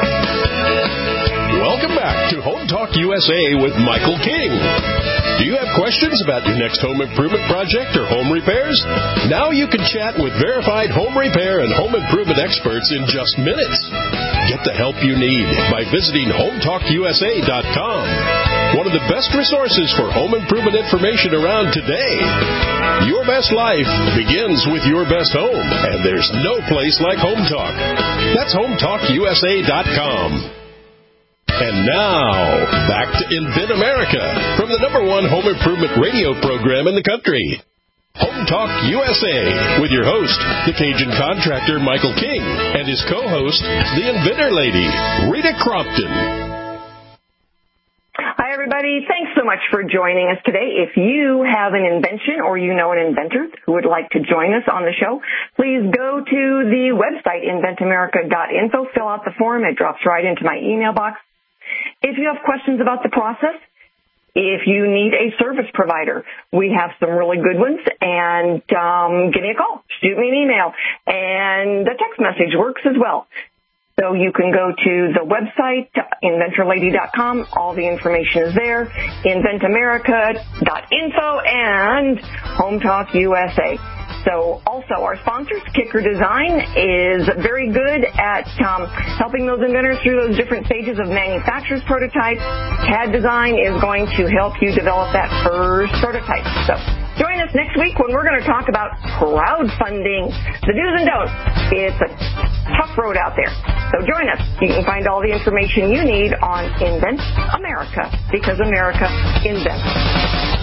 S2: Welcome back to Home Talk U S A with Michael King. Do you have questions about your next home improvement project or home repairs? Now you can chat with verified home repair and home improvement experts in just minutes. Get the help you need by visiting home talk U S A dot com. One of the best resources for home improvement information around today. Your best life begins with your best home, and there's no place like Home Talk. That's home talk U S A dot com. And now, back to Invent America from the number one home improvement radio program in the country. Home Talk U S A with your host, the Cajun contractor Michael King, and his co-host, the Inventor Lady, Rita Crompton.
S4: Hi, everybody. Thanks so much for joining us today. If you have an invention or you know an inventor who would like to join us on the show, please go to the website, invent america dot info, fill out the form. It drops right into my email box. If you have questions about the process, if you need a service provider, we have some really good ones, and um, give me a call, shoot me an email, and a text message works as well. So you can go to the website, inventor lady dot com. All the information is there, invent america dot info, and Home Talk U S A. So also our sponsors, Kicker Design, is very good at um, helping those inventors through those different stages of manufacturer's prototype. C A D Design is going to help you develop that first prototype. So join us next week when we're going to talk about crowdfunding, the do's and don'ts. It's a tough road out there. So join us. You can find all the information you need on Invent America, because America invents.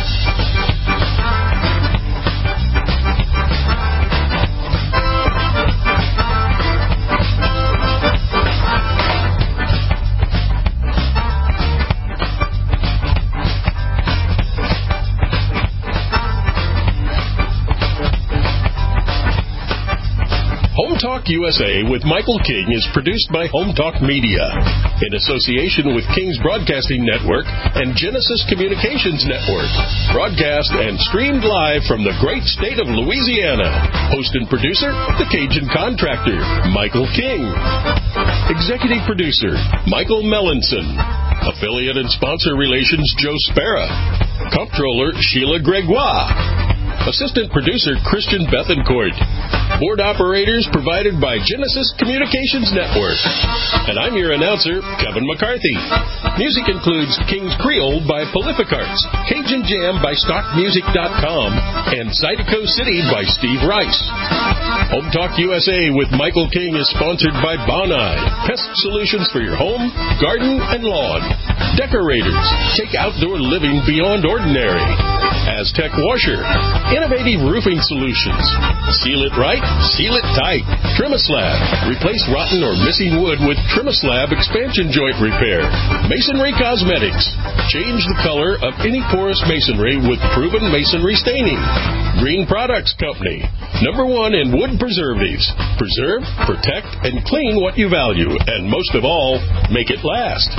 S2: Home Talk U S A with Michael King is produced by Home Talk Media in association with King's Broadcasting Network and Genesis Communications Network. Broadcast and streamed live from the great state of Louisiana. Host and producer, the Cajun contractor, Michael King. Executive producer, Michael Mellinson. Affiliate and sponsor relations, Joe Spera. Comptroller, Sheila Gregoire. Assistant producer, Christian Bethencourt. Board operators provided by Genesis Communications Network. And I'm your announcer, Kevin McCarthy. Music includes King's Creole by Prolificarts, Cajun Jam by stock music dot com, and Zydeco City by Steve Rice. Home Talk U S A with Michael King is sponsored by Bonai, pest solutions for your home, garden, and lawn. Decorators, take outdoor living beyond ordinary. Aztec Washer, innovative roofing solutions. Seal it right, seal it tight. Trimislab, replace rotten or missing wood with Trimislab expansion joint repair. Masonry Cosmetics, change the color of any porous masonry with proven masonry staining. Green Products Company, number one in wood preservatives. Preserve, protect, and clean what you value, and most of all, make it last.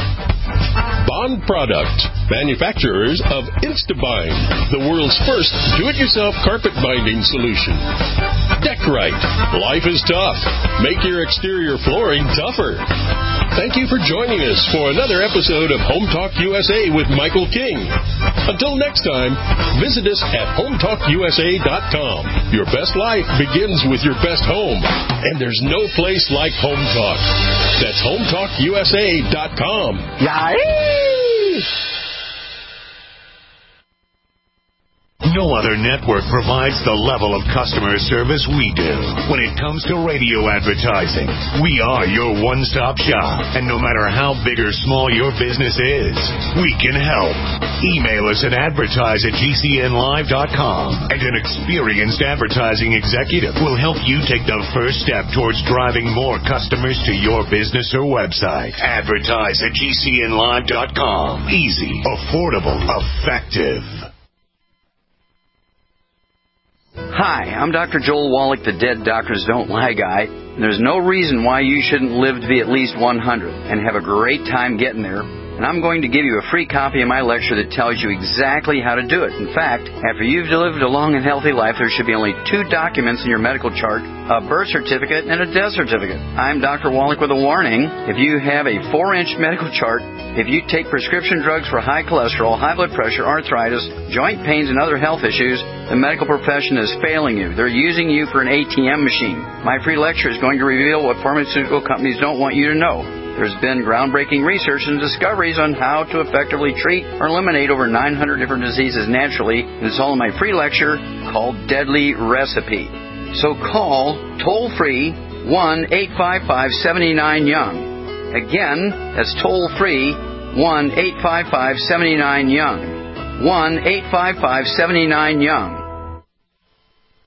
S2: Bond Products, manufacturers of Instabind, the world's first do-it-yourself carpet binding solution. Deckrite, life is tough. Make your exterior flooring tougher. Thank you for joining us for another episode of Home Talk U S A with Michael King. Until next time, visit us at home talk U S A dot com. Your best life begins with your best home, and there's no place like Home Talk. That's home talk U S A dot com. Yay!
S1: No other network provides the level of customer service we do. When it comes to radio advertising, we are your one-stop shop. And no matter how big or small your business is, we can help. Email us at advertise at G C N live dot com, and an experienced advertising executive will help you take the first step towards driving more customers to your business or website. Advertise at G C N live dot com. Easy, affordable, effective.
S5: Hi, I'm Doctor Joel Wallach, the Dead Doctors Don't Lie guy. There's no reason why you shouldn't live to be at least one hundred and have a great time getting there. and I'm going to give you a free copy of my lecture that tells you exactly how to do it. In fact, after you've lived a long and healthy life, there should be only two documents in your medical chart, a birth certificate and a death certificate. I'm Doctor Wallach with a warning. If you have a four-inch medical chart, if you take prescription drugs for high cholesterol, high blood pressure, arthritis, joint pains, and other health issues, the medical profession is failing you. They're using you for an A T M machine. My free lecture is going to reveal what pharmaceutical companies don't want you to know. There's been groundbreaking research and discoveries on how to effectively treat or eliminate over nine hundred different diseases naturally, and it's all in my free lecture called Deadly Recipe. So call toll-free one eight five five, seven nine, young. Again, that's toll-free one eight five five, seven nine, young. one eight five five, seven nine, young.